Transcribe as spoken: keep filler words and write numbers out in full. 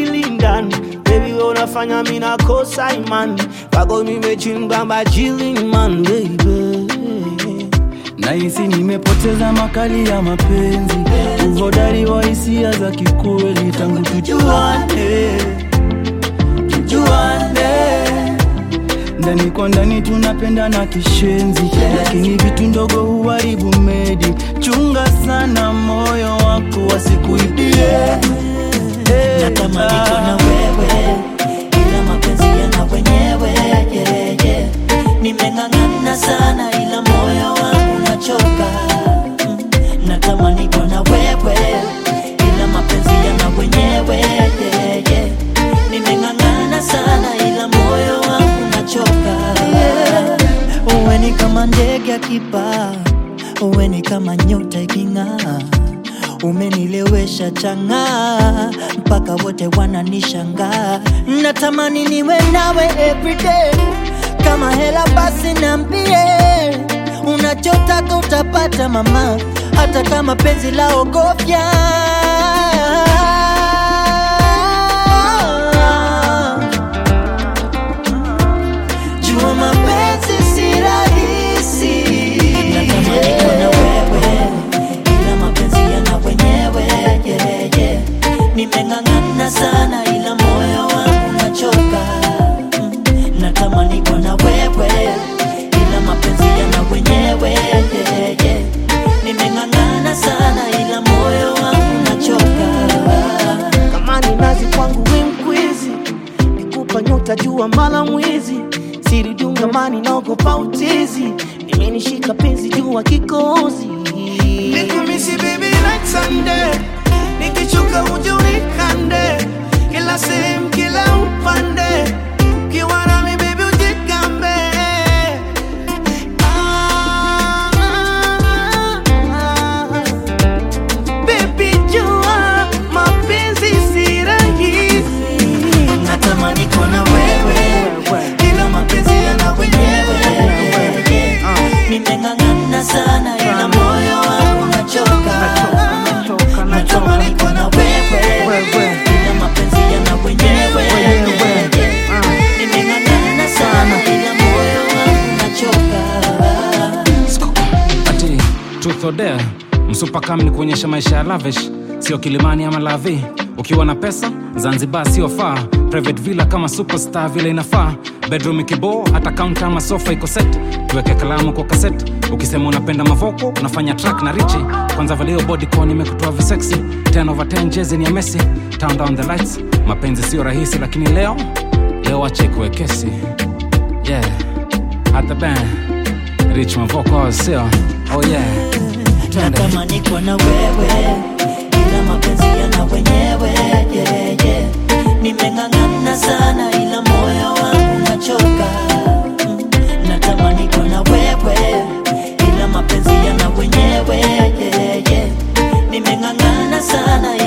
akili ndani. Baby unafanya mimi nakosa imani, wako nimechimba majili man baby. Nahisi nimepoteza makali ya mapenzi, uhodari wa hisia za kikweli. Tangu tujuane, tujuane, ndani kwa ndani tunapenda na kishenzi, lakini vitu ndogo huharibu medi. Chunga sana moyo wako wasikuibie. Natamani kuona wewe, ila mapenzi yana wenyewe, yeah, yeah. Nimeng'ang'ana sana ila moyo wangu unachoka. mm. Natamani kuona wewe, ila mapenzi yana wenyewe, yeah, yeah. Nimeng'ang'ana sana ila moyo wangu unachoka, yeah. Uwe ni kama ndege akipaa, uwe ni kama nyota iking'aa, umenilewesha changa mpaka wote wananishangaa. Natamani niwe nawe everyday, kama hela basi niambie, unachotaka utapata mama, hata kama penzi la ogofya. Jua mapenzi si rahisi. Natamani kuona wewe, ila mapenzi yana wenyewe, yeah, yeah. Nimeng'ang'ana sana ila moyo wangu unachoka. mm. Natamani kuona wewe, ila mapenzi yana wenyewe, yeah, yeah. Nimeng'ang'ana sana ila moyo wangu unachoka. Kama ni nazi kwangu we mkwizi, nikupa nyota jua mala mwizi, siri dunga mani naogopa utizi, nimenishika penzi jua kikozi. Nikumisi baby like Sunday, nikichuka uje unikande, kila sehemu kila upande, ukiwa nami baby ujikambe. ah, ah, ah. Baby jua mapenzi si rahisi. Natamani kuona wewe, ila mapenzi yana wenyewe, yeah, yeah. Nimeng'ang'ana sana ila moyo wangu unachoka. Natamani kuona wewe, ila mapenzi yana wenyewe, yeah, yeah. Nimeng'ang'ana sana ila moyo wangu unachoka. Ati truth or dare, msupa kama ni kuonyesha maisha ya lavish, sio Kilimani ama Lavi. Ukiwa na pesa, Zanzibar sio far, private villa kama superstar vile inafaa. Bedroom ikibo, hata counter ama sofa iko set. Tuweke kalamu kwa cassette, ukisema unapenda mavoko, unafanya track na Richie. Kwanza valeo bodycon imekutoa visexy, ten over ten jezi ni ya Messi. Turn down the lights, mapenzi sio rahisi lakini leo, leo ache kuwe kesi. Yeah, at the band, Rich mavoko sio, oh yeah. Natamani kuona wewe, ila mapenzi yana wenyewe, yeah, yeah. Nimeng'ang'ana sana ila moyo wangu unachoka. mm. Natamani kuona wewe, ila mapenzi yana wenyewe, yeah, yeah. Nimeng'ang'ana sana